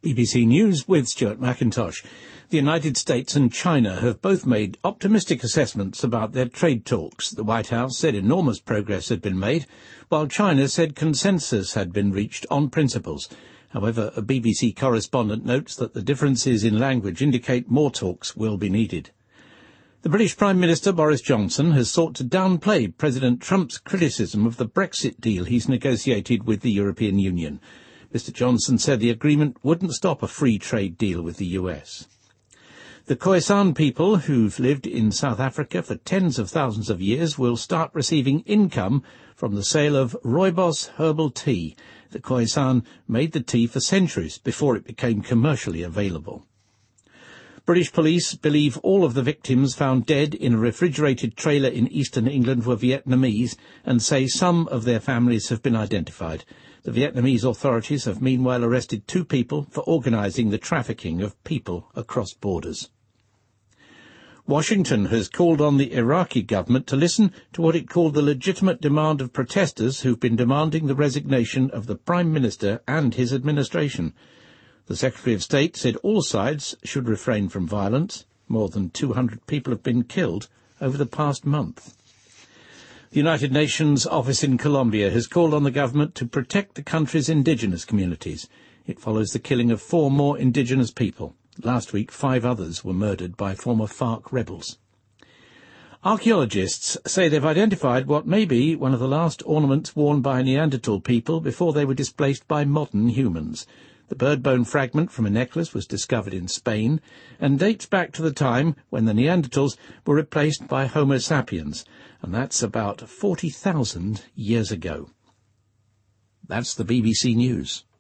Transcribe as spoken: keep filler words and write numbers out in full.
B B C News with Stuart McIntosh. The United States and China have both made optimistic assessments about their trade talks. The White House said enormous progress had been made, while China said consensus had been reached on principles. However, a B B C correspondent notes that the differences in language indicate more talks will be needed. The British Prime Minister Boris Johnson has sought to downplay President Trump's criticism of the Brexit deal he's negotiated with the European Union. Mister Johnson said the agreement wouldn't stop a free trade deal with the U S. The Khoisan people, who've lived in South Africa for tens of thousands of years, will start receiving income from the sale of rooibos herbal tea. The Khoisan made the tea for centuries before it became commercially available. British police believe all of the victims found dead in a refrigerated trailer in eastern England were Vietnamese and say some of their families have been identified. The Vietnamese authorities have meanwhile arrested two people for organising the trafficking of people across borders. Washington has called on the Iraqi government to listen to what it called the legitimate demand of protesters who've been demanding the resignation of the Prime Minister and his administration. The Secretary of State said all sides should refrain from violence. More than two hundred people have been killed over the past month. The United Nations office in Colombia has called on the government to protect the country's indigenous communities. It follows the killing of four more indigenous people. Last week, five others were murdered by former FARC rebels. Archaeologists say they've identified what may be one of the last ornaments worn by Neanderthal people before they were displaced by modern humans. The bird bone fragment from a necklace was discovered in Spain and dates back to the time when the Neanderthals were replaced by Homo sapiens, and that's about forty thousand years ago. That's the B B C News.